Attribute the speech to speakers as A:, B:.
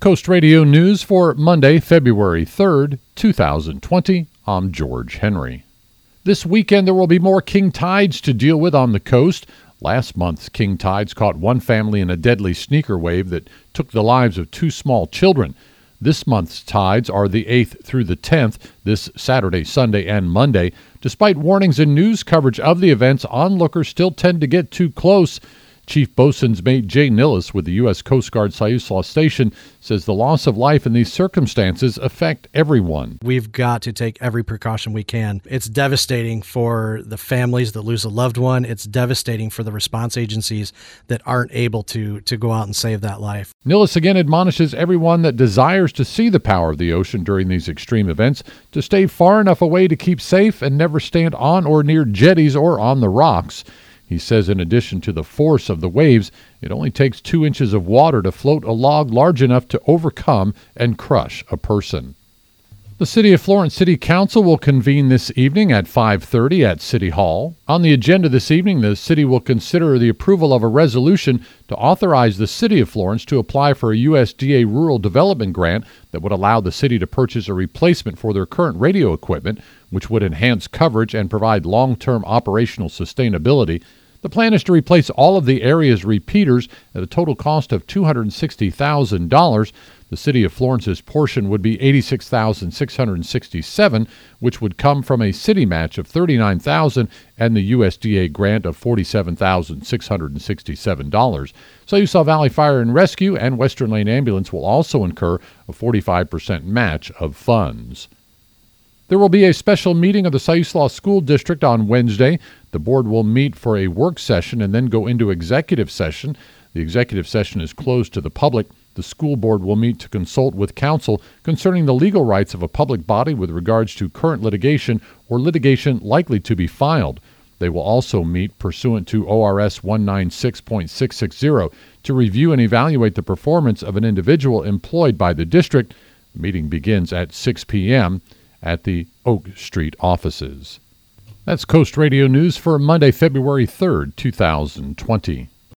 A: Coast Radio News for Monday, February 3rd, 2020. I'm George Henry. This weekend there will be more king tides to deal with on the coast. Last month's king tides caught one family in a deadly sneaker wave that took the lives of two small children. This month's tides are the 8th through the 10th, this Saturday, Sunday, and Monday. Despite warnings and news coverage of the events, onlookers still tend to get too close. Chief Boatswain's Mate Jay Nillis with the U.S. Coast Guard Siuslaw Station says the loss of life in these circumstances affect everyone.
B: We've got to take every precaution we can. It's devastating for the families that lose a loved one. It's devastating for the response agencies that aren't able to go out and save that life.
A: Nillis again admonishes everyone that desires to see the power of the ocean during these extreme events to stay far enough away to keep safe and never stand on or near jetties or on the rocks. He says in addition to the force of the waves, it only takes 2 inches of water to float a log large enough to overcome and crush a person. The City of Florence City Council will convene this evening at 5:30 at City Hall. On the agenda this evening, the city will consider the approval of a resolution to authorize the City of Florence to apply for a USDA rural development grant that would allow the city to purchase a replacement for their current radio equipment, which would enhance coverage and provide long-term operational sustainability. The plan is to replace all of the area's repeaters at a total cost of $260,000. The City of Florence's portion would be $86,667, which would come from a city match of $39,000 and the USDA grant of $47,667. Siuslaw Valley Fire and Rescue and Western Lane Ambulance will also incur a 45% match of funds. There will be a special meeting of the Siuslaw School District on Wednesday. The board will meet for a work session and then go into executive session. The executive session is closed to the public. The school board will meet to consult with counsel concerning the legal rights of a public body with regards to current litigation or litigation likely to be filed. They will also meet pursuant to ORS 196.660 to review and evaluate the performance of an individual employed by the district. The meeting begins at 6 p.m. at the Oak Street offices. That's Coast Radio News for Monday, February 3rd, 2020.